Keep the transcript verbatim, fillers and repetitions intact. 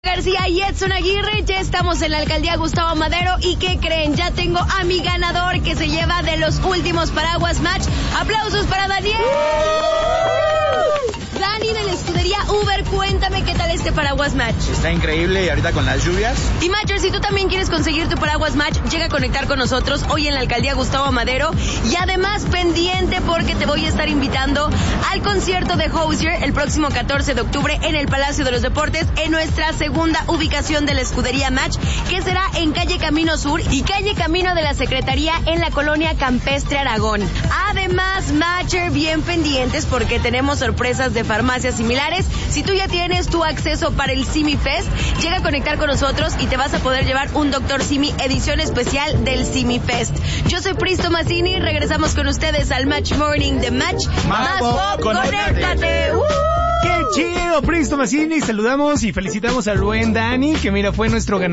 García y Edson Aguirre, ya estamos en la alcaldía Gustavo Madero. ¿Y qué creen? Ya tengo a mi ganador que se lleva de los últimos Paraguas Match. ¡Aplausos para Daniel! Dani de la escudería Uber, cuéntame qué tal este Paraguas Match. Está increíble y ahorita con las lluvias. Y Matcher, si tú también quieres conseguir tu Paraguas Match, llega a conectar con nosotros hoy en la alcaldía Gustavo Madero. Y además pendiente porque te voy a estar invitando al concierto de Hozier el próximo catorce de octubre en el Palacio de los Deportes, en nuestra segunda ubicación de la escudería Match, que será en calle Camino Sur y calle Camino de la Secretaría en la colonia Campestre Aragón. Además, Matcher, bien pendientes porque tenemos sorpresas de farmacias similares. Si tú ya tienes tu acceso para el Simi Fest, llega a conectar con nosotros y te vas a poder llevar un Doctor Simi edición especial del Simi Fest. Yo soy Pristo Mazzini, regresamos con ustedes al Match Morning de Match. Más, Más pop, conéctate. ¡Uh! ¡Qué chido, Pristo Mazzini! Saludamos y felicitamos al buen Dani, que mira, fue nuestro ganador.